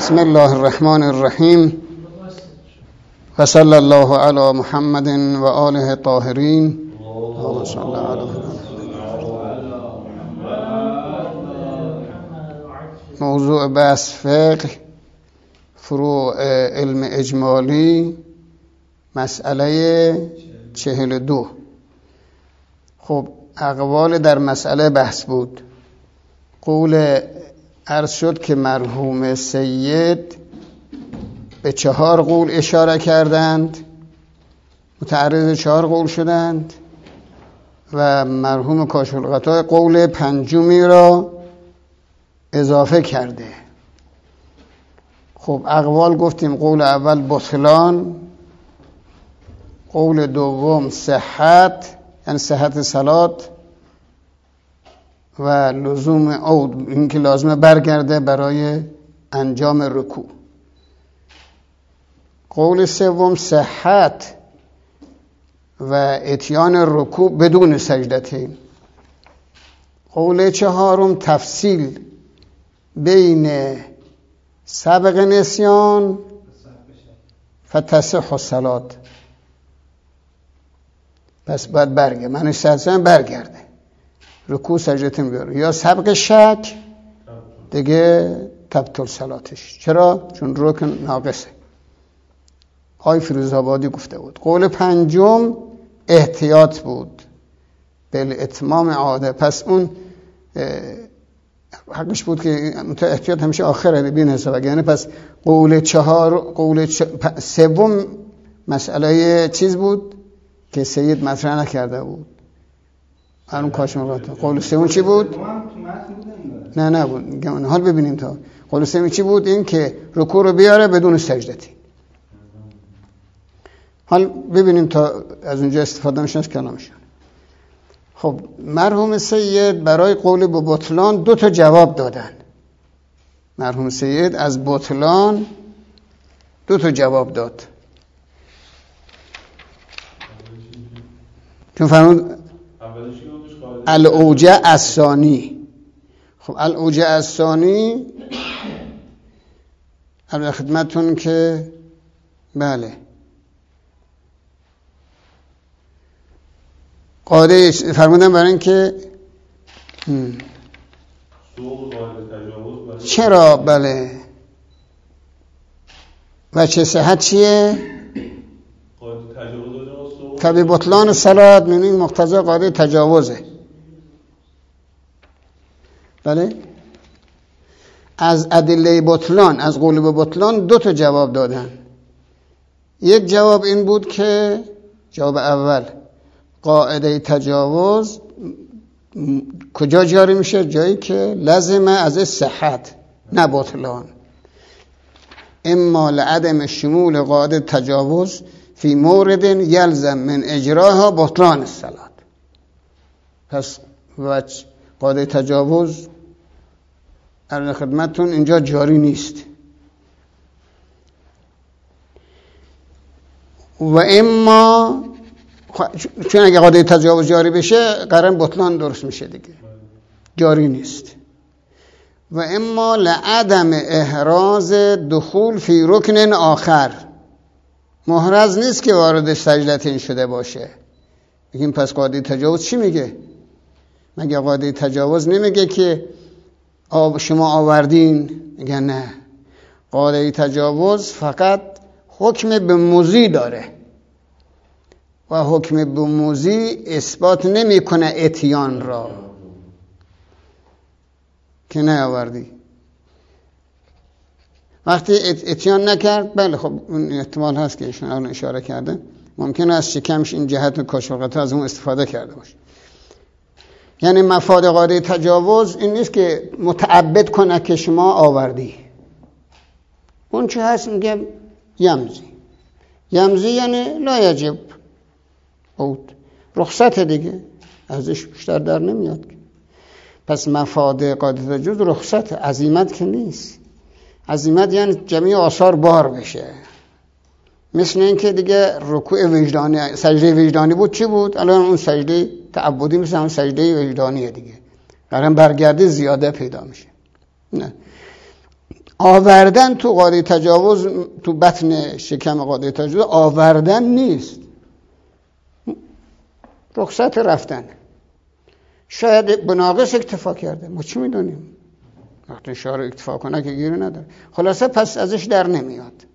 بسم الله الرحمن الرحیم و صلی الله علی محمد و آله الطاهرین. اللهم صل علی موضوع بحث فقه فروع علم اجمالی مسئله 42. خب اقوال در مسئله بحث بود. قول عرض شد که مرحوم سید به 4 قول اشاره کردند، متعرض 4 قول شدند و مرحوم کاشف الغطا قول 5می را اضافه کرده. خب اقوال گفتیم قول اول بطلان، قول دوم صحت یعنی صحت صلات و لزوم عود، اینکه لازمه برگرده برای انجام رکوع. قول سوم صحت و اتیان رکوع بدون سجدتین. قول چهارم تفصیل بین سبق نسیان فتصح الصلات، پس باید برگرده، معنی سجدتین برگرده، رکوع سجدتین بیاره، یا سبق شک دیگه تبطل صلاتش. چرا؟ چون رکن ناقصه. آقای فیروزآبادی گفته بود. قول 5 احتیاط بود به اتمام عاده، پس اون حقش بود که احتیاط همیشه آخره بین حساب، یعنی پس قول 3 مسئله چیز بود که سید مطرح نکرده بود. اون کاش مقاطع. قول 3 چی بود؟ نه بود. حال ببینیم تا قول 3 چی بود؟ این که رکوع رو بیاره بدون سجدتی. حال ببینیم تا از اونجا استفاده میشن از کلامشون. خب مرحوم سید برای قول به بطلان 2 جواب دادن. مرحوم سید از بطلان 2 جواب داد. چون فرمود الاوجه الثانی. خب الاوجه الثانی در خدمتون که بله قاعده فرمودن برای این که چرا بله و چه صحت چیه؟ تبی بطلان صلات من این مقتضا قاعده تجاوزه. بله از ادله بطلان، از قول به بطلان 2 جواب دادن. یک جواب این بود که جواب اول قاعده تجاوز کجا جاری میشه؟ جایی که لازمه از صحت نه بطلان. اما لعدم شمول قاعده تجاوز فی مورد یلزم من اجراها بطلان الصلات. پس قاعده تجاوز در خدمتتون اینجا جاری نیست. و اما چون اگه قاعده تجاوز جاری بشه قرن بطلان درست میشه دیگه، جاری نیست. و اما لعدم احراز دخول فی رکن آخر، محرز نیست که وارد سجدتین شده باشه. بگیم پس قاعده تجاوز چی میگه؟ مگه قاعده تجاوز نمیگه که شما آوردین؟ میگه نه، قاعده تجاوز فقط حکم به موضی داره و حکم به موضی اثبات نمیکنه اتیان را که نیاوردی. وقتی اتیان نکرد بله خب اون احتمال هست که ایشون الان اشاره کرده، ممکنه از شکمش این جهت کاشف الغطا از اون استفاده کرده باشه. یعنی مفاد قاعده تجاوز این نیست که متعبد کنه که شما آوردی. اون چه هست؟ میگه یمزی یعنی لا یجب عود، رخصت دیگه، ازش بیشتر در نمیاد. پس مفاد قاعده تجاوز رخصت، عزیمت که نیست. عزیمت یعنی جمعی آثار بار بشه. مثل این که دیگه رکوع وجدانی، سجده وجدانی بود چی بود؟ الان اون سجده تعبدی مثل اون سجده وجدانیه دیگه، قرن برگرده زیاده پیدا میشه. نه آوردن تو قاعده تجاوز، تو بطن شکم قاعده تجاوز آوردن نیست، رخصت رفتن. شاید به ناقص اکتفا کرده، ما چی میدونیم؟ وقتی شعار اکتفا کنه که گیری نداره. خلاصه پس ازش در نمیاد.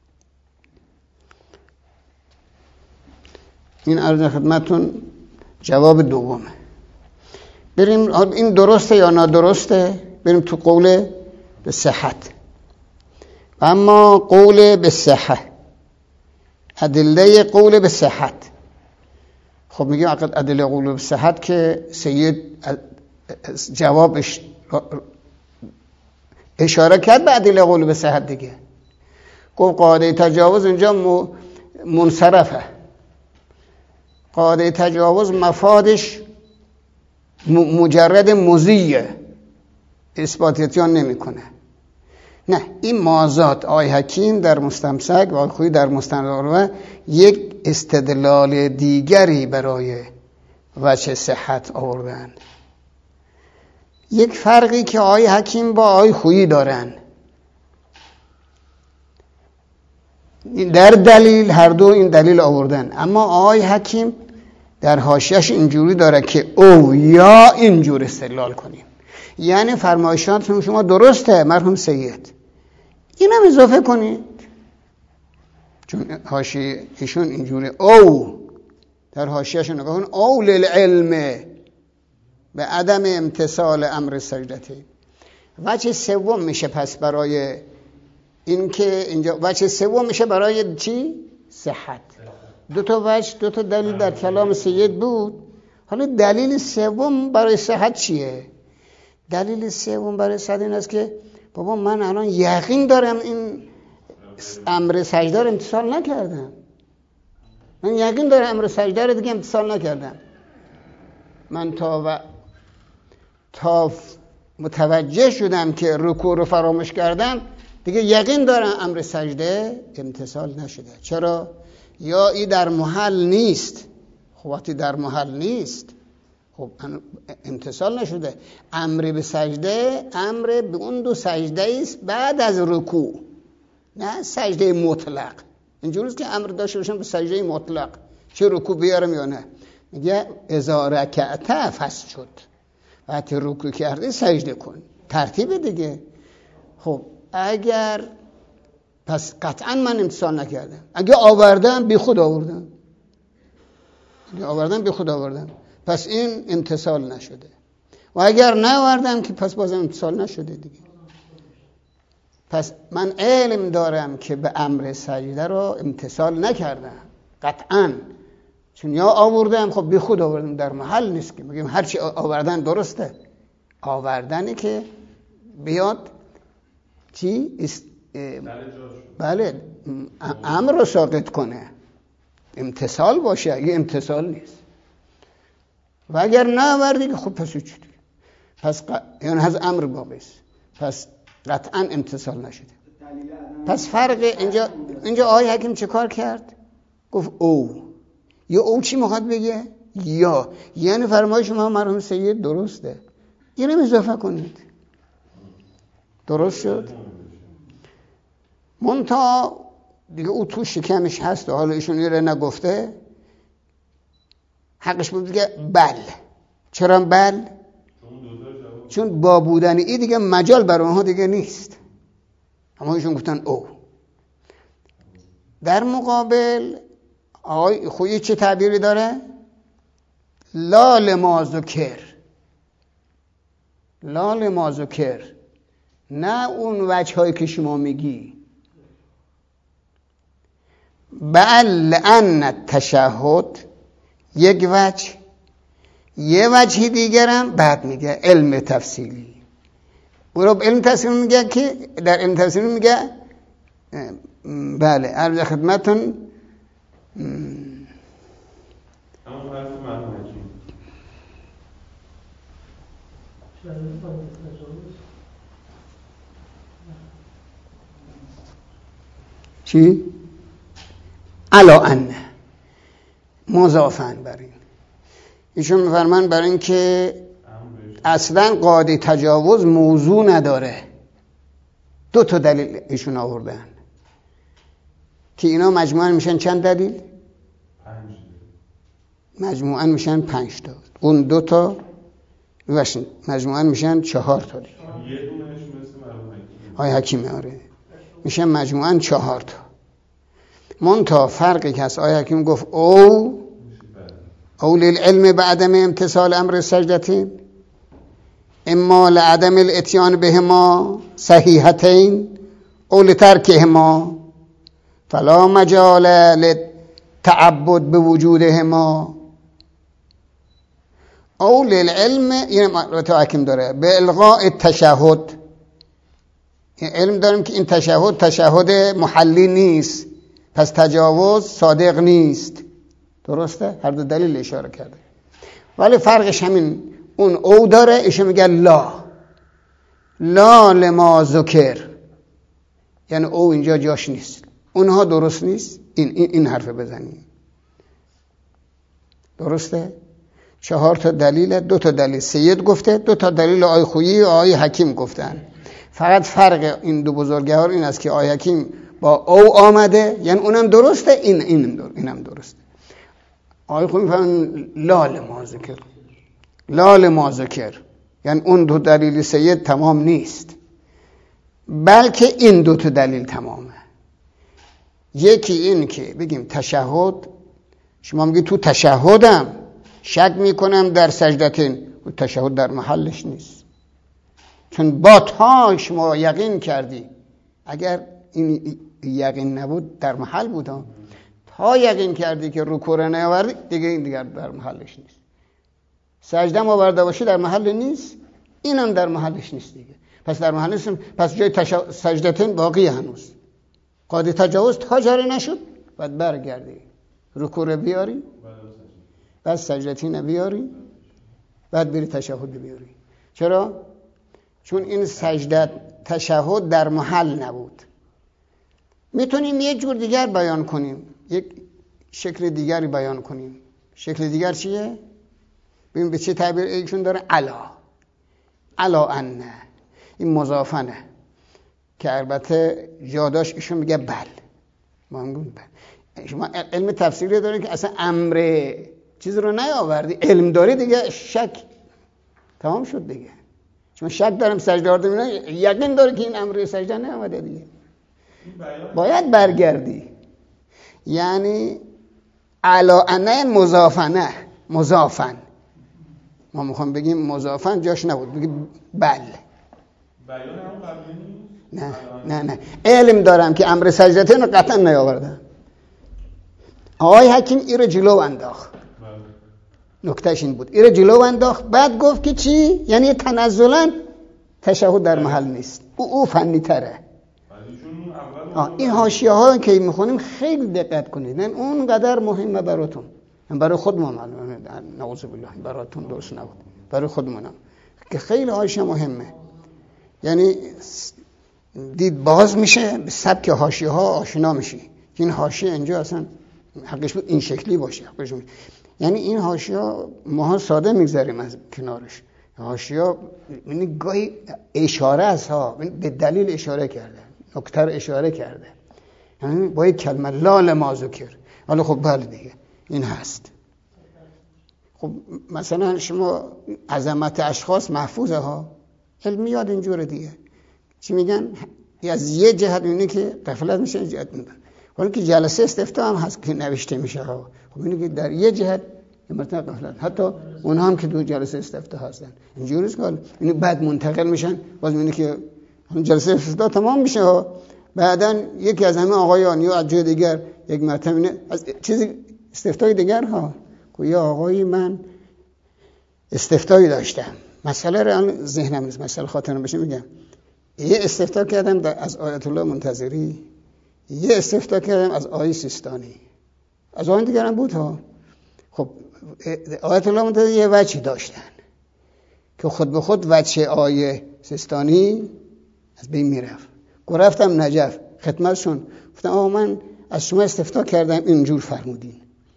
این عرض خدمتون جواب دومه. بریم این درسته یا نادرسته؟ بریم تو قول به صحت. اما قول به صحت، ادله قول به صحت، خب میگیم ادله قول به صحت که سید جوابش اشاره کرد به ادله قول به صحت دیگه. گفت قاعده تجاوز اینجا منصرفه. قاعده تجاوز مفادش مجرد مضیه، اثباتیان نمیکنه. نه، این مازاد آقای حکیم در مستمسک و آقای خویی در مستند یک استدلال دیگری برای وجه صحت آوردن. یک فرقی که آقای حکیم با آقای خویی دارن در دلیل، هر دو این دلیل آوردن، اما آقای حکیم در حاشیه‌اش اینجوری داره که او یا اینجور استدلال کنیم. یعنی فرمایشات شما درسته مرحوم سید، اینم اضافه کنید، چون حاشیه ایشون اینجوری او در حاشیه‌اش نگاه کن، او للعلم به عدم امتثال امر سجدتی. وجه سوم میشه پس برای این که اینجا وجه سوم میشه برای چی؟ صحت. دو تا دلیل در کلام سید بود. حالا دلیل سوم برای صحت چیه؟ دلیل سوم برای صحت این است که بابا من الان یقین دارم این امر سجده رو امتثال نکردم. من یقین دارم امر سجده رو دیگه امتثال نکردم. من تا متوجه شدم که رکوع رو فراموش کردم، دیگه یقین دارم امر سجده امتثال نشده. چرا؟ یا این در محل نیست. خب وقتی در محل نیست خب امتثال نشده. امر به سجده امر به اون دو سجده است بعد از رکوع، نه سجده مطلق. اینجوری است که امر داشته باشم به سجده مطلق، چه رکوع بیارم یا نه. میگه اذا رکعت فسجد، شد وقتی رکوع کردی سجده کن، ترتیب دیگه. خب اگر پس قطعا من امتثال نکردم. اگه آوردم بی خود آوردم، پس این امتثال نشده. و اگر نآوردم که پس بازم امتثال نشده دیگه. پس من علم دارم که به امر سجده رو امتثال نکردم قطعا، چون یا آوردم خب بی خود آوردم، در محل نیست که بگیم هرچی آوردن درسته. آوردنی که بیاد چی؟ بله، امر رو ساقط کنه، امتثال باشه. اگه امتثال نیست و اگر نه آوردی که خب پس چی دیگه، پس یعنی از امر باقی است، پس قطعا امتثال نشده. پس فرق اینجا آقای حکیم چه کار کرد؟ گفت او. یا او چی میخواد بگه؟ یا یعنی فرمایش ما مرحوم سید درسته، اینم اضافه کنید. درست شد؟ منتها دیگه او تو شکمش هست و حالا ایشون یه نگفته، حقش بود دیگه بل. چرا بل؟ چون با بودن ای دیگه مجال برای اونها دیگه نیست، اما ایشون گفتن او. در مقابل آقای خویی چه تعبیری داره؟ لا لما ذکر، نه اون وجه هایی که شما میگی. بل لأن التشهد یک وجه، یه وجهی دیگرم بعد میگه علم تفصیلی. او رو علم تفصیلی میگه که در علم تفصیلی میگه بله عرض خدمتون چی؟ علا ان مضافن بر این. ایشون میفرمان بر این که اصلا قاعده تجاوز موضوع نداره، 2 تا دلیل ایشون آوردن که اینا مجموعاً میشن چند دلیل؟ 5. مجموعاً میشن 5 تا. اون 2 تا مجموعاً میشن 4 تا. یه دونش مثل مرحوم آقای حکیمه. آره میشن مجموعاً 4 تا. منتها فرقی که از آقای حکیم گفت او للعلم بعدم امتثال امر سجدتین اما لعدم الاتیان بهما صحیحتین او لترکهما فلا مجال للتعبد بوجودهما. او للعلم این معنی حکیم داره به الغاء التشهد. علم داریم که این تشهد محلی نیست، پس تجاوز صادق نیست. درسته؟ هر دو دلیل اشاره کرده، ولی فرقش همین اون او داره. ایشه میگه لا لما ذکر، یعنی او اینجا جاش نیست، اونها درست نیست. این حرف بزنیم. درسته؟ 4 تا دلیل، 2 تا دلیل سید گفته، 2 تا دلیل آقای خویی و آقای حکیم گفتن. فقط فرق این دو بزرگوار این است که آقای حکیم با او آمده، یعنی اونم درسته، اینم درسته. آقای خویی میفهمن لا لما ذکر، یعنی اون 2 دلیل سید تمام نیست، بلکه این 2 تا دلیل تمامه. یکی این که بگیم تشهد، شما میگی تو تشهدم شک میکنم در سجدتین، تشهد در محلش نیست، چون با تا شما یقین کردی. اگر این یقین نبود در محل بود، تا یقین کردی که رکوع را نیاوردی دیگر در محلش نیست. سجده ما آورده باشی در محل نیست، اینم در محلش نیست دیگه. پس در محل نیست، پس جای سجدتین باقی هنوز. قاضی تجاوز تا جاری نشد، بعد برگردی رکوع را بیاری، بعد سجدتین بیاری، بعد بری تشهد بیاری. چرا؟ چون این سجده تشهد در محل نبود. میتونیم یک جور دیگر بیان کنیم، یک شکل دیگری بیان کنیم. شکل دیگر چیه؟ ببین به چه تعبیر ایشون داره. علا ان، این مضافنه که البته جاداش ایشون میگه بل. ما هم گفتیم بل. شما علم تفسیری دارین که اصلا امر چیز رو نیاوردی، علم داری دیگه، شک تمام شد دیگه. چون شک دارم سجده آوردم، یقین داره که این امر سجده نیامده دیگه، باید برگردی. یعنی علا انه مضافنه، مضافن. ما میخوام بگیم مضافن جاش نبود، بگیم بل. بیان هم قبلی نه علم دارم که امر سجدتین رو قطعا نیاوردم. آقای حکیم ایره جلو انداخت. نکتهش این بود، ایره جلو انداخت، بعد گفت که چی؟ یعنی تنزلا تشهد در محل نیست. او فنی تره. این حاشیه ها که میخونیم خیلی دقت کنید، نه اونقدر مهمه براتون. برای خودمون معلومه، نعوذ بالله براتون درست نبود، برای خودمونم که خیلی حاشیه مهمه. یعنی دید باز میشه به سبک حاشیه ها آشنا میشی. این حاشیه اینجا اصلا حقش بود این شکلی باشه. یعنی این حاشیه ما ساده میگذاریم از کنارش. حاشیه یعنی گاهی اشاره است ها، به دلیل اشاره کرده، نکته رو اشاره کرده، یعنی با یک کلمه لا لما ذکر. حالا خب بله دیگه این هست. خب مثلا شما عظمت اشخاص محفوظه ها، علمیات اینجوره دیگه. چی میگن؟ از یه جهت اینه که غفلت میشه، جهت میدن. ولی که جلسه استفتاء هم هست که نوشته میشه ها، خب اینه که در یه جهت مرتبه غفلت، حتی اونها هم که دو جلسه استفتاء هستن اینجوریه که اینو بعد منتقل میشن، باز اینه که هم جلسه استفتاء تمام میشه ها، بعدن یکی از همه آقایان یا از جای دیگر یک مرتبه اینه از چیزی استفتای دیگر ها، که یا آقای من استفتایی داشتم، مسئله رو ذهنم نیست، مسئله خاطرم بشه میگم، یه استفتاء کردم از آیت الله منتظری، یه استفتاء کردم از آیه سیستانی، از آیه دیگر هم بود ها. خب آیت الله منتظری یه وجهی داشتن که خود به خود وجه آیه سیستانی از بین میرفت. رفتم نجف خدمتشون، گفتم آقا من از شما استفتاء کردم اینجور فرمودین.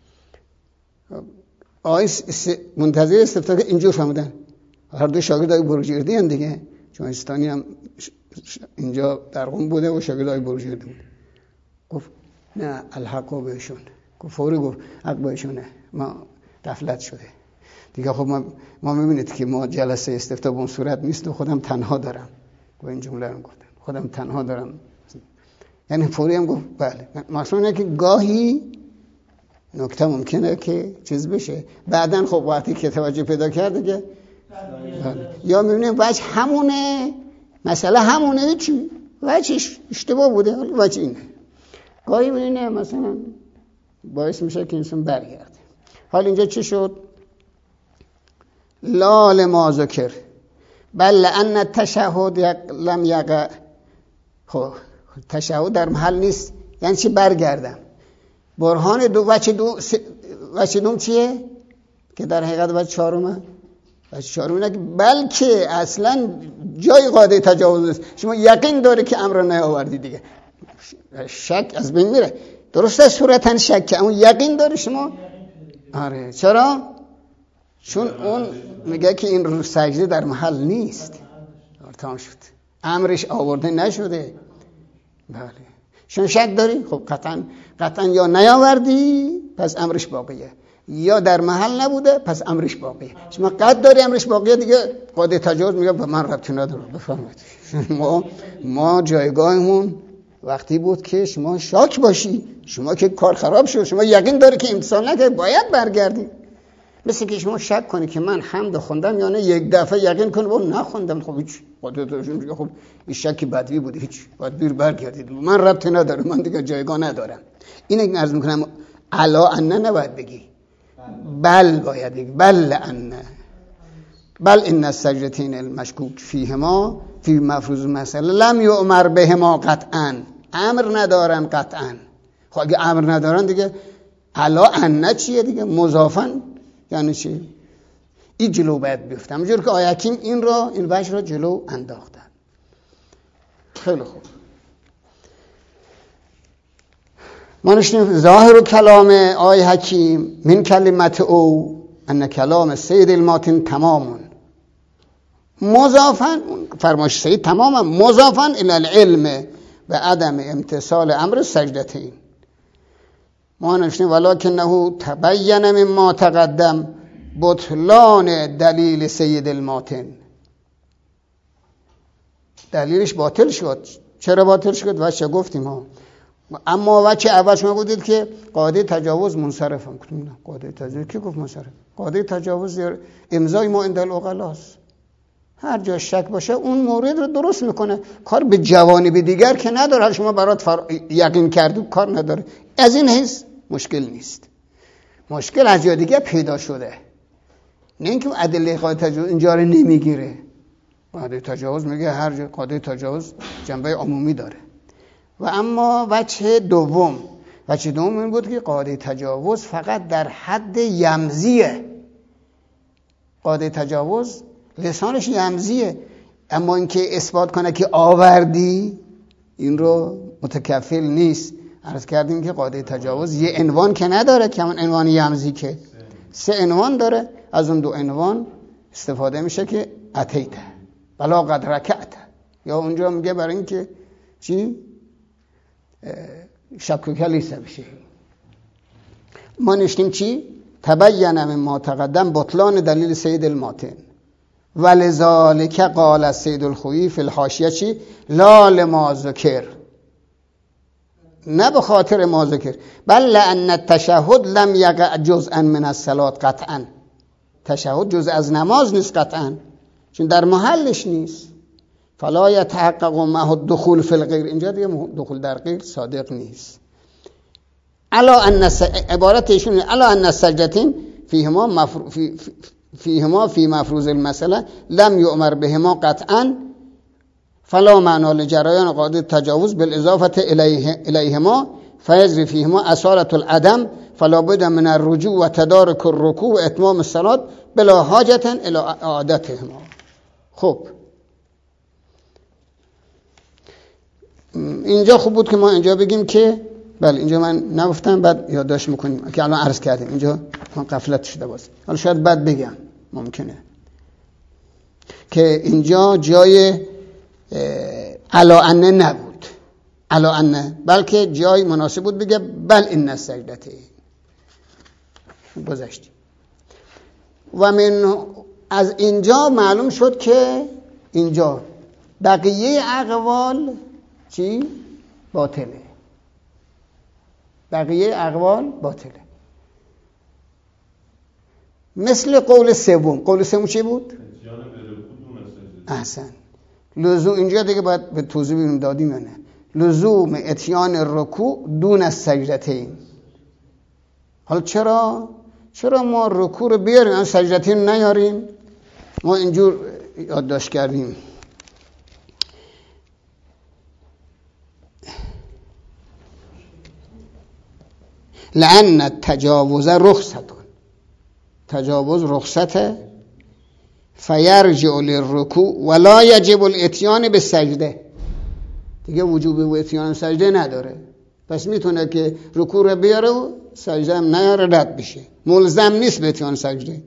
آیه منتظری استفتاء اینجور فرمودن. هر دو شاگرد آیه بروجردی هم دیگه، چون سیستانی هم اینجا در قم بوده و شاگردای برجرده بود. گفت نه الحق بهشون. گفت فوری گفت حق بهشونه، ما غفلت شده دیگه. خب ما میبینید که ما جلسه استفتاء به اون صورت نیست و خودم تنها دارم. و این جمله رو گفتم خودم تنها دارم، یعنی فوری هم گفت بله. مثلا اینه که گاهی نکته ممکنه که چیز بشه، بعدن خب وقتی که توجه پیدا کرده که یا میبینیم وجه همونه، مسئله همونه، چی وجهش اشتباه بوده، وجه اینه. گاهی میبینه مثلا باعث میشه که انسان برگرده. حال اینجا چی شد؟ لا لما ذکر بل لأن التشهد لم یقع. خب تشهد در محل نیست، یعنی چی برگردم؟ برهان وجه دوم چیه؟ که در حقیقت وجه چهارمه. وجه چهارم اینه که بلکه اصلا جای قاعده تجاوز نیست. شما یقین داره که امر نیاوردی دیگه، شک از بین میره. درسته صورتا شک، اون یقین داره شما. آره چرا؟ چون اون میگه که این رو سجده در محل نیست. تمام شد، امرش آورده نشده. بله شما شک داری؟ خب قطعا یا نیاوردی پس امرش باقیه، یا در محل نبوده پس امرش باقیه. شما قطع داری امرش باقیه دیگه، قاعده تجاوز میگه به من ربطی نداره. بفرمایید. ما جایگاهمون وقتی بود که شما شاک باشی، شما که کار خراب شد، شما یقین داری که امتثال نکردی باید برگردی. مثل که شما شک کنی که من حمد خوندم یا نه، یک دفعه یقین کنی با نخوندم، خب هیچ قاعده میگه خب این شک بدوی بوده، هیچ باید بیر برگردید، من ربطی نداره، من دیگه جایگاه ندارم. اینو عرض میکنم الا ان نباید بگی، بل باید بگی بل ان، بل ان السجدتین المشکوک فیهما فی مفروض المسأله لم یؤمر بهما قطعا، امر ندارن قطعا. خب اگه امر ندارن دیگه الا ان چیه دیگه؟ مضافن یعنی چی؟ این جلو باید بیفتم، همونجور که آیه حکیم این وجه را جلو انداختن. خیلی خوب. ما نشنیم ظاهر کلام آیه حکیم من کلمت او ان کلام سید الماتن تمامون مضافن، فرمایش سید تماما مضافن الی العلم به عدم امتثال امر سجدتین. ما نشنیم ولکنه تبین مما تقدم بطلان دلیل سید الماتن. دلیلش باطل شد. چرا باطل شد؟ وچه گفتیم ها. اما وچه اول شما گفتید که قاعده تجاوز منصرف هم کنیم. قاعده تجاوز کی گفت منصرف؟ قاعده تجاوز امضای ما عند العقلاست. هر جا شک باشه اون مورد رو درست میکنه، کار به جوانب دیگر که نداره. شما برات یقین کردو کار نداره، از این حیث مشکل نیست. مشکل از جای دیگه پیدا شده، نه اینکه ادله قاعده تجاوز اینجا رو نمیگیره. قاعده تجاوز میگه هر جا قاعده تجاوز جنبه عمومی داره. و اما وجه دوم این بود که قاعده تجاوز فقط در حد یمزیه. قاعده تجاوز لسانش یمزیه، اما اینکه اثبات کنه که آوردی این رو متکفل نیست. عرض کردیم که قاعده تجاوز یه عنوان که نداره که همون عنوان یمزی، که 3 عنوان داره. از اون 2 عنوان استفاده میشه که اتیت بلا قد رکعت، یا اونجا میگه برای اینکه چی شکوکه لیسه بشه. ما نشتیم چی؟ تبین مما تقدم بطلان دلیل سید الماتن ولذالک قال السید الخویی فی الحاشیه چی؟ لا لما ذکر، نه به خاطر ما ذکر، بل لان التشهد لم یقع جزءا من الصلاه قطعا. تشهد جزء از نماز نیست قطعا، چون در محلش نیست. فلا یتحقق معه الدخول فی الغیر، اینجا دیگه دخول در غیر صادق نیست. الا ان عبارت ایشون الا ان السجدتین فیهما فی مفروض المسأله لم یؤمر بهما قطعا فلا معنا لجریان قاعده تجاوز بالاضافه الیهما فیجری فیهما اصالة العدم فلا بد من الرجوع و تدارک الرکوع و اتمام الصلاة بلا حاجة الی اعادتهما. خب اینجا خوب بود که ما اینجا بگیم که بله، اینجا من نگفتم بعد یادداشت میکنیم که الان عرض کردیم، اینجا من غفلت شده باشه. حالا شاید بعد بگم، ممکنه که اینجا جای علا انه نبود، علا انه، بلکه جای مناسب بود بگه بل این السجدتین. گذشتیم و من از اینجا معلوم شد که اینجا بقیه اقوال چی؟ باطله. بقیه اقوال باطله. مثل قول سوم. قول سوم چی بود؟ احسن. لزوم اینجا دیگه باید به توضیح بینیم دادیم یا نه. لزوم اتیان رکوع دون از سجدتین. حالا چرا ما رکوع رو بیاریم اما سجدتین نیاریم؟ ما اینجور یادداشت کردیم. لأن التجاوز رخصت، تجاوز رخصته، فیرجع للرکوع ولا یجب الاتیان بالسجده، دیگه وجوب اتیان سجده نداره. پس میتونه که رکوع رو بیاره و سجده هم نیاره، رد بشه، ملزم نیست به اتیان سجده.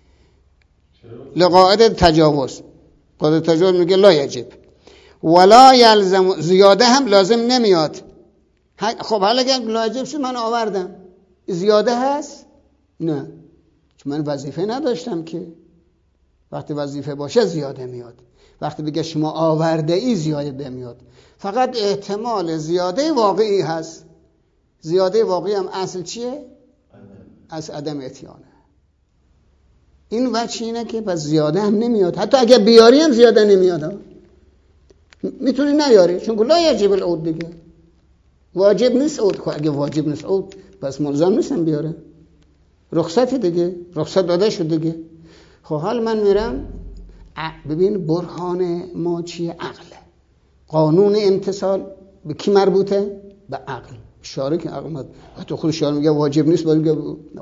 لقاعده تجاوز، قاعده تجاوز میگه لا یجب ولا یلزم، زیاده هم لازم نمیاد. خب حالا اگه لاجب شد من آوردم، زیاده هست؟ نه، چون من وظیفه نداشتم که. وقتی وظیفه باشه زیاده میاد، وقتی بگه شما آورده ای زیاده میاد. فقط احتمال زیاده واقعی هست. زیاده واقعی هم اصل چیه؟ از عدم اتیانه. این وجه اینه که پس زیاده هم نمیاد، حتی اگه بیاری هم زیاده نمیاد. میتونی نیاری، چون لا یجب العود دیگه، واجب نیست عود. اگه واجب نیست عود پس ملزم نیستم بیاره، رخصتی دیگه، رخصت داده شد دیگه. خب حال من میرم، ببین برهان ما چیه؟ عقله. قانون امتصال به کی مربوطه؟ به عقل. اشاره که عقل مد، حتی خود اشاره میگه واجب نیست، میگه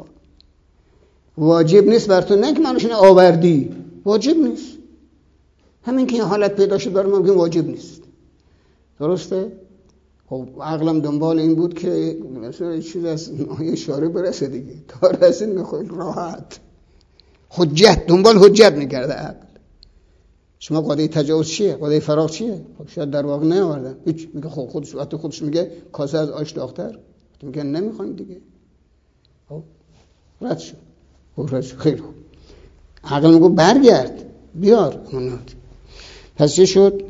واجب نیست بر تو، نه که منوشونه آوردی، واجب نیست. همین که حالت پیدا شد برای ما میگیم واجب نیست. درسته؟ خب عقلم دنبال این بود که مثلا چیز از اشاره برسه دیگه، تا رسید میخواد راحت. حجت، دنبال حجت میکرده عقل. شما قاعده تجاوز چیه؟ قاعده فراغ چیه؟ خب شاید در واقع نیاوردن. هیچ میگه خب خودش میگه کاسه از آش داغ‌تر، میگه نمیخوایم دیگه. خب رد شد. خیلی خوب. عقل میگه برگرد بیار. پس چه شد؟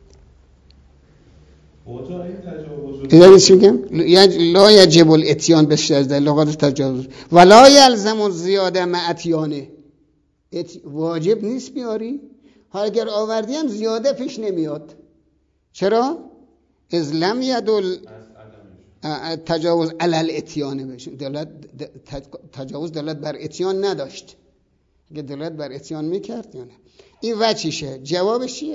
دیگه چی میگم؟ لا یجب الاتیان بالسجده، لغت تجاوز. ولا یلزم الزیاده مع اتیانه، واجب نیست بیاری. حالا اگر آوردی هم زیاده پیش نمیاد. چرا؟ از لم یدل تجاوز علی الاتیان بشه. تجاوز دلالت بر اتیان نداشت. اگه دلالت بر اتیان میکرد یا نه. این وجهشه. جوابش چیه؟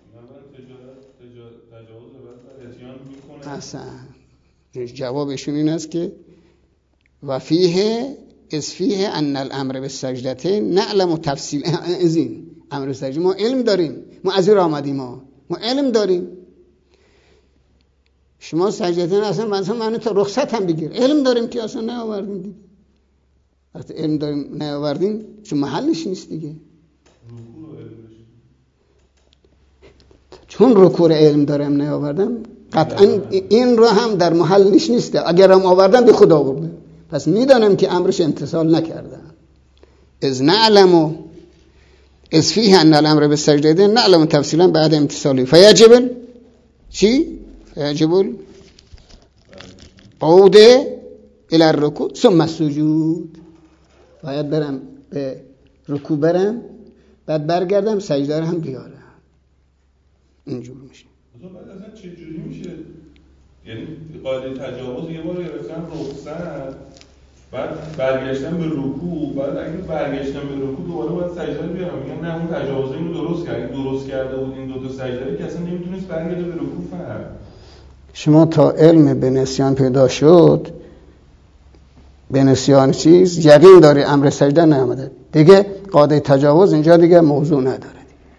اصلا جوابشون این است که و فیه ان الامر بالسجدتین نعلم تفصیل از این امر سجده. ما علم داریم، ما از این آمدیم، ما علم داریم. شما سجدتین اصلا من تا رخصت هم بگیر، علم داریم که اصلا نیاوردیم دیگه. وقتی علم داریم نیاوردیم چون محلش نیست دیگه. چون رکوع علم دارم نیاوردم، قطعا این رو هم در محلش نیسته. اگر هم آوردم به خدا آورده، پس میدانم که امرش امتثال نکردم. از نعلم از فیه ان الامر بالسجده نعلم تفصیلا بعد امتثالی فیجب چی؟ فیجب قعود الى الرکوع ثم السجود. باید برم به رکوع برم، بعد برگردم سجده رو هم بیارم. اینجور میشه. بعد اصلا چه جوری میشه؟ یعنی قاعده تجاوز یه بار گرفتن رخصت، بعد برگشتن به رکوع، بعد اگه برگشتن به رکوع دوباره باید سجده رو بیارم. میگن نه اون تجاوز اینو درست کرد، درست کرده بود این دو تا سجده که اصلا نمیتونست برگرده به رکوع. فهم شما تا علم به نسیان پیدا شد، به نسیان چیز یقین داری امر سجده نیامده دیگه، قاعده تجاوز اینجا دیگه موضوع نداره،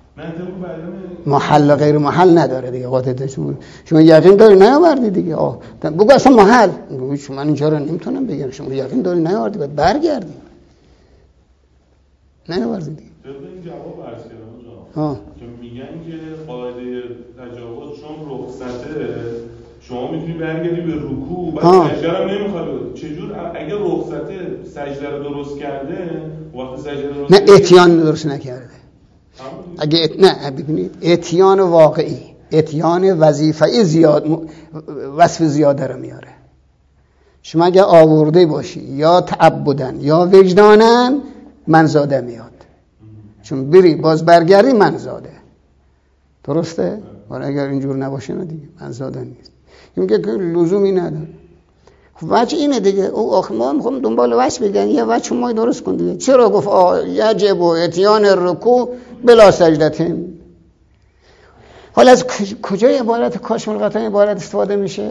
محل غیر محل نداره دیگه. قاعده تجاوز شما یقین داری نیاوردی دیگه، بگو اصلا محل، بگو شما اینجا رو نمیتونم بگم، شما یقین داری نیاوردی باید برگردی، نیاوردی دیگه. این جواب عرض کردم که میگن که قاعده تجاوز چون رخصته شما میتونی برگردی به رکوع بعد سجده رو نمیخواد. چجور اگه رخصته سجده رو درست کرده وقتی سجده رو درست نه اتیان درست نکرده. اگه نه ببینید اتیان واقعی، اتیان وظیفه‌ای زیاد وصف زیاده رو میاره. شما اگه آورده باشی یا تعبدن یا وجدانن منزاده میاد، چون بری باز برگردی منزاده. درسته؟ ولی اگر اینجور نباشه نه دیگه منزاده نیست. این که لزومی نداره. وجه اینه دیگه. او آخه ما میخوام دنبال وجه بگن یه وجه ما درست کن دیگه. چرا گفت یجب و اتیان رکوع بلا سجدتین؟ حالا از کجای عبارت کاش ملغتان عبارت استفاده میشه؟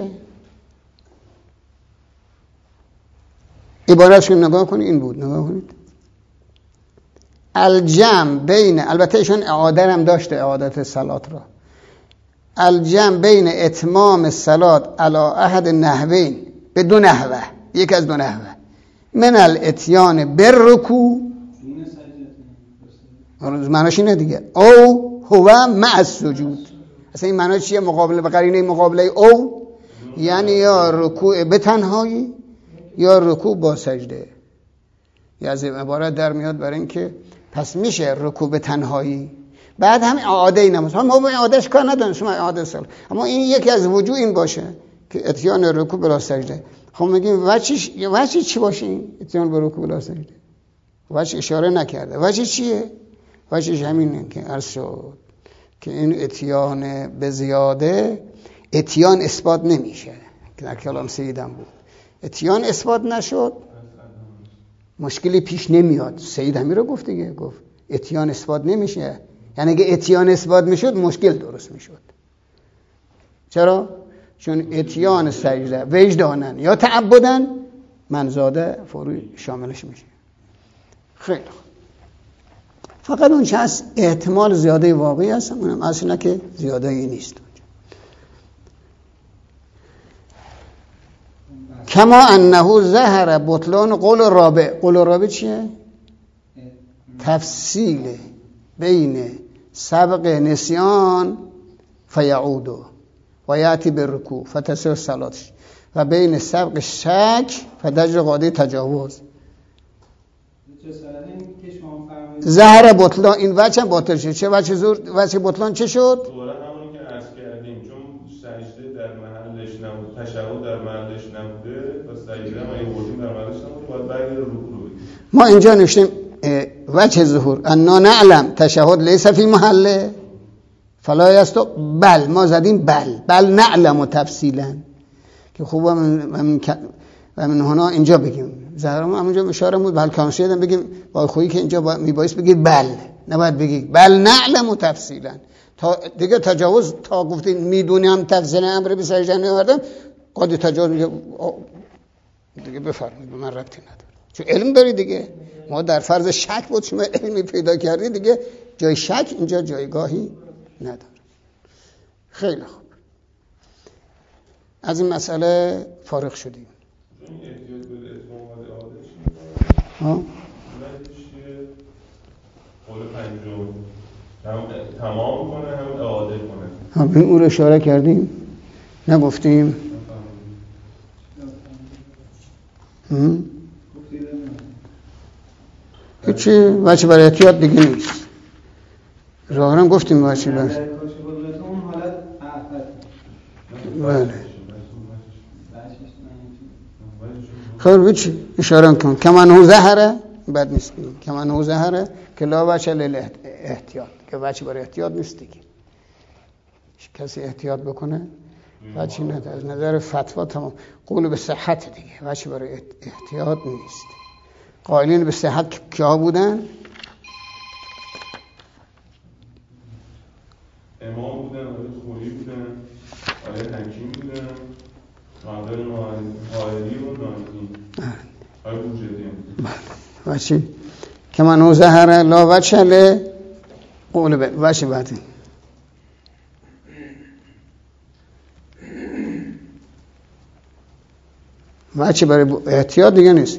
عبارتشون نگاه کنید این بود. نگاه کنید الجمع بین، البته ایشون اعاده هم داشته، اعادت صلات را، الجمع بین اتمام صلات علی احد نحوین، به دو نحوه، یک از دو نحوه، من الاتیان بالرکوع، معناش اینه دیگه، او هو مع السجود. اصلا این معنی چیه؟ مقابله به قرینه مقابله او، یعنی یا رکوع به تنهایی یا رکوع با سجده. یا از عبارت در میاد برای این که پس میشه رکوع به تنهایی بعد هم اعاده ای نماز. ما به اعادهش کار نداریم، شما اعاده سال، اما این یکی از وجوه این باشه که اتیان رکوع بلا سجده. خب میگیم وجه چی باشه این اتیان به رکوع بلا سجده؟ وجه اشاره نکرده. وجه چیه؟ وجهش همینه که عرض شد که این اتیان به زیاده، اتیان اثبات نمیشه که در کلام سیدم بود. اتیان اثبات نشد مشکلی پیش نمیاد. سید همین رو گفت دیگه، گفت اتیان اثبات نمیشه. یعنی اگه اتیان اثبات میشد مشکل درست میشد. چرا؟ چون اتیان سجده وجدانن یا تعبدن منزاده فوری شاملش میشه. خیلی خوب. فقط اون چه هست احتمال زیاده واقعی هست، اونم اصلا که زیاده ای نیست. کما انه ظهر بطلان قول رابع. قول رابع چیه؟ تفصیل بین سبق نسیان فیعود و یأتی بالرکوع فتصح صلاتش و بین سبق شک فدجر قاعده تجاوز. ظهر بطلان این وجه هم باطل شد. چه وجه زور؟ وجه بطلان چه شد؟ دوباره همونی که عرض کردیم، چون سجده در محلش نبود، تشهد در محلش نبوده و سجده هم اگه بردیم در محلش نبود باید برگرد رکوع رو بگیم. ما اینجا نوشتیم وجه ظهور انا نعلم تشهد لیس فی محله فلا یستو، بل ما زدیم بل نعلم و تفصیلا که خوب و من هنا اینجا بگیم. ظاهرا ما همونجا اشاره بود بل کانسیه دم بگیم با خویی که اینجا میبایست بگید بل، نباید بگید بل نعلم و تفصیلا. تا دیگه تجاوز تا گفتین میدونم تفصیل امر به سجده نمی‌آوردم قاعده تجاوز میگه دیگه بفرمایید به من ربطی نداره، چون علم داری دیگه. ما در فرض شک بود، شما علمی پیدا کردی دیگه، جای شک اینجا جایگاهی نداره. خیلی خوب، از این مسئله فارغ شدیم. تمام کنه هم اعاده کنه. این او رو اشاره کردیم نگفتیم؟ هیچی وجه برای احتیاط دیگه نیست. ظاهرا گفتیم وجه برای بله. خیر هیچی اشاره کن کمان هو زهره بد نیست بگیم کمان هو زهره که لا وجه احتیاط، که وجه برای احتیاط نیست دیگه. کسی احتیاط بکنه وجه نداره. از نظر فتوا تمام قول به صحت دیگه، وجه برای احتیاط نیست. قائلین به صحت کیا بودن؟ امام بودن، آقای خویی بودن، آقای حکیم بودن، آقای نایلی و نایلی، آقای بوجدی هم. وجه که من او زهره لا وجه له قول به وجه بعدی. وجه برای احتیاط دیگه نیست.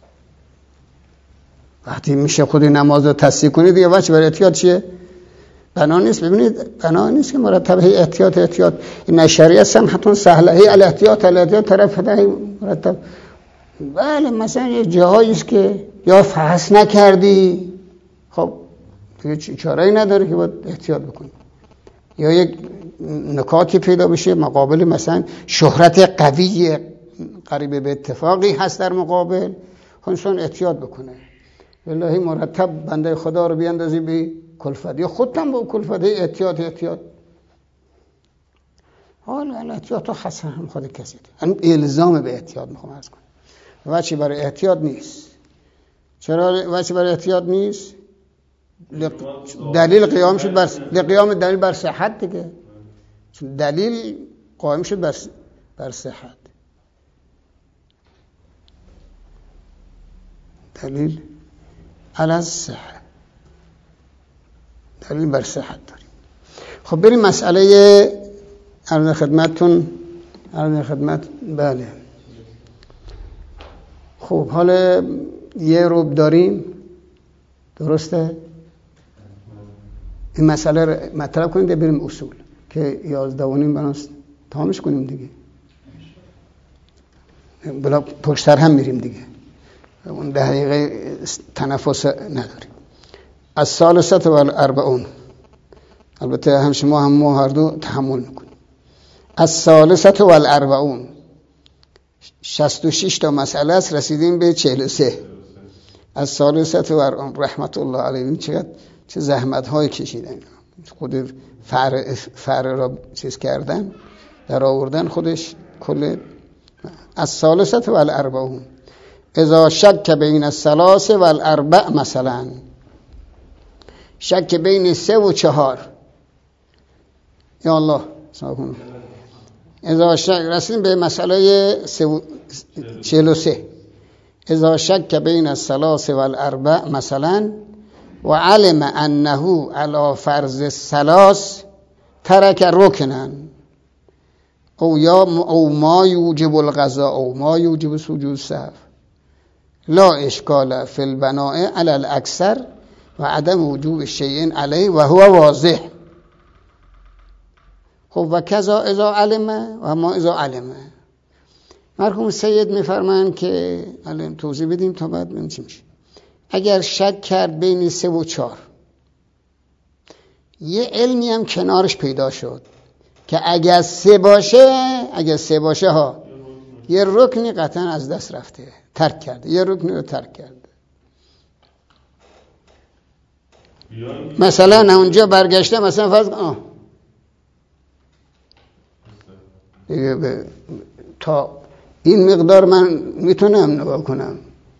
وقتی میشه خودی نماز رو تصحیح کنید دیگه وجه برای احتیاط چیه؟ بنا نیست. ببینید بنا نیست که مرتب هی احتیاط این شریعت هم حتما سهله هی الاحتیاط طرف هی مرتب. بله مثلا یه جاهایی است که یا فحص نکردی، خب دیگه چاره‌ای نداره که باید احتیاط بکنی. یا یک نکاتی پیدا بشه مقابل، مثلا شهرت قوی قریب به اتفاقی هست در مقابل، انسان احتیاط بکنه. والله مرتب بنده خدا رو بیاندازی به کلفت، یا خودتم با کلفت احتیاط. حالا احتیاط ها خاصه هم خود کسی ده. الزام به احتیاط میخوام عرض کنم. وجهی برای احتیاط نیست. چرا وجهی برای احتیاط نیست؟ دلیل قیام شد قیام دلیل بر صحت دیگه. دلیل قائم شد بر صحت. دلیل علی صحت، دلیل بر صحت داریم. خب بریم مسئله عرض خدمت. بله خب حالا یه روب داریم، درسته؟ این مسئله رو مطرح کنیم ده بریم اصول که 11:30 بناست تمامش کنیم دیگه. بلا پشتر هم میریم دیگه، اون 10 دقیقه تنفس نداریم. الثالثه و الاربعون، البته هم شما هم ما هر دو تحمل میکنیم. الثالثه و الاربعون 66 تا مسئله است، رسیدیم به 43. الثالثه و الاربعون رحمت الله علیه. چه زحمت های کشیدن، خود فر را چیز کردن در آوردن خودش کل. الثالثه و الاربعون اذا شک بین الثلاث و الاربع، مثلا شک بین 3 و 4. یا الله سبحانه. اذا شک، رسیدیم به مسئله 43. اذا شک بین الثلاث و الاربع مثلا و علم انه علی فرض الثلاث ترک رکنا او ما یوجب القضاء او ما یوجب سجود السهو لا اشکال فی البناء علی الاکثر و عدم وجوب شیء علیه و هو واضح. خب و کذا اذا علم و ما اذا علم. مرحوم سید میفرمایند که الان توضیح بدیم تا بعد ببینیم چی میشه. اگر شک کرد بین 3 و 4، یه علمی هم کنارش پیدا شد که اگر 3 باشه ها یه رکنی قطعا از دست رفته، ترک کرده، یه رکنی رو ترک کرده. مثلا اونجا برگشته، مثلا فرض دیگه تا این مقدار من میتونم نگاه کنم،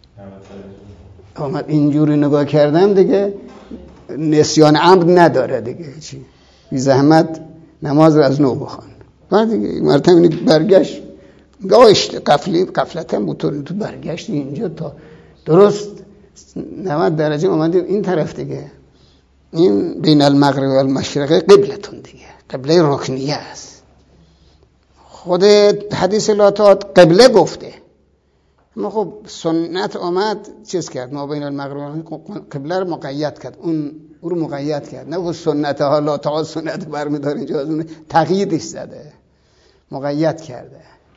آمد اینجوری نگاه کردم دیگه نسیان عمد نداره دیگه، چی بی زحمت نماز رو از نو بخوان. بعد دیگه مرتبه برگشت گاهش قفلتم بود تو برگشت اینجا تا درست 90 درجه اومدیم این طرف دیگه. این بین المغرب و المشرق قبلتون دیگه، قبله رکنیه است. خود حدیث لاتات قبله گفته، اما خب سنت آمد چیز کرد، ما بین المغرب قبله رو مقید کرد، اون رو مقید کرد، نه و سنت ها لاتات سنت برمیدار اینجا از اون تقییدش زده، مقید کرده.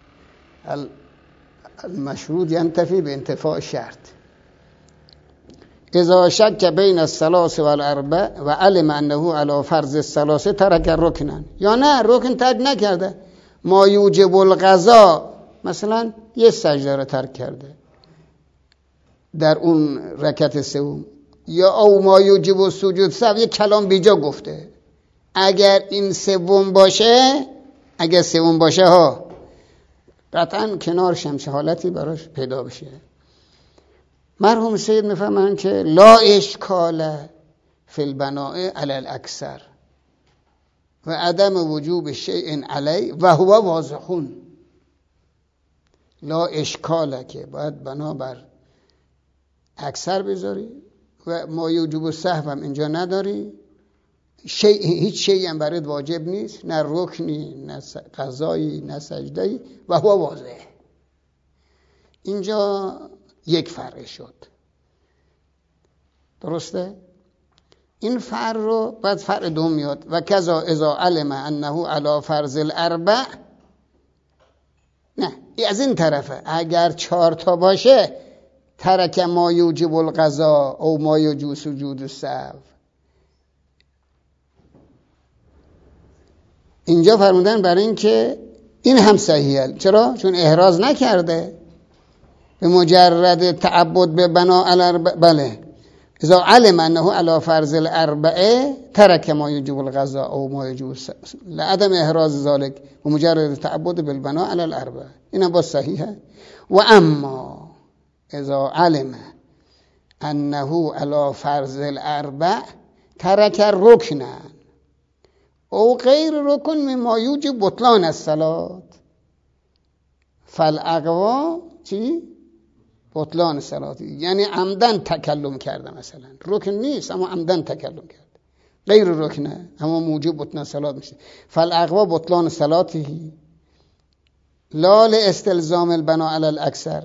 المشروط ینتفی به انتفاع شرط. اذا شک بین الثلاث و الاربع و علم انه علی فرض الثلاث ترک رکنا، یا نه رکن ترک نکرده، ما یوجب القضا، مثلا یه سجده رو ترک کرده در اون رکعت سوم، یا او ما یوجب سجود سهو، یه کلام بیجا گفته. اگر این سوم باشه، اگر سوم باشه ها قطعا کنار شمس حالتی براش پیدا بشه. مرحوم سید میفهمن که لا اشکال فی البناء علی الاکثر و عدم وجوب شیء علی و هو واضحون. لا اشکاله که باید بنا بر اکثر بذاری و ما یوجب سهو هم اینجا نداری، هیچ شیئی هم برات واجب نیست، نه رکنی نه قضایی نه سجده‌ای و هو واضح. اینجا یک فرق شد، درسته؟ این فرع رو بعد فرع دوم میاد و کذا اذا علم انه علی فرض الاربع. نه از این طرفه اگر 4 تا باشه ترک ما یوجب القضا او ما یوجب سجود السهو. اینجا فرمودن برای این که این هم صحیحه. چرا؟ چون احراز نکرده به مجرد تعبد به بنا الاربع. بله اذا علم انه علی فرض الاربعه ترک ما یوجب القضا او ما یوجب السهو لعدم احراز ذلك و مجرد تعبد بالبناء علی الاربعه. این با صحیحه. و اما اذا علم انه علی فرض الاربع ترک رکنا او غیر رکن مما یوجب بطلان الصلاة فالاقوا چی؟ بطلان الصلاة. یعنی عمدن تکلم کرده، مثلا رکن نیست اما عمدن تکلم کرده، غیر رکنه اما موجب بطلان الصلاة میشه. فالاقوا بطلان الصلاة لا لاستلزام البناء علی الاکثر.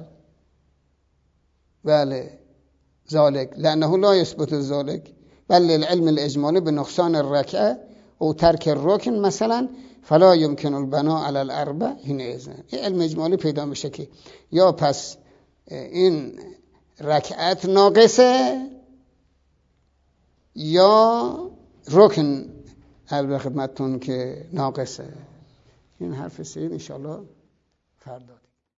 بله ذالک لانه لا یثبت ذالک بل للعلم الاجمالی به نقصان الرکعه او ترک الرکن مثلا فلا يمكن البناء على الاربع. این علم اجمالی پیدا میشه که یا پس این رکعت ناقصه یا رکن عرض خدمتتون که ناقصه. این حرف سید ان شاء الله فردا